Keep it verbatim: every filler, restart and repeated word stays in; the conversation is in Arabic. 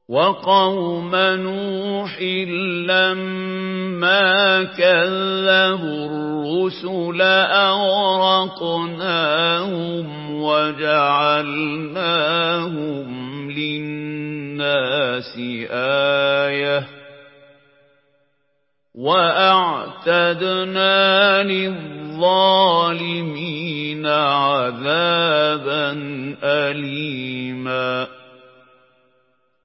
وَقَوْمَ نُوحٍ لَّمَّا كَذَّبُوا الرُّسُلَ أَغْرَقْنَاهُمْ وَجَعَلْنَاهُمْ لِلنَّاسِ آيَةً ۖ وَأَعْتَدْنَا لِلظَّالِمِينَ عَذَابًا أَلِيمًا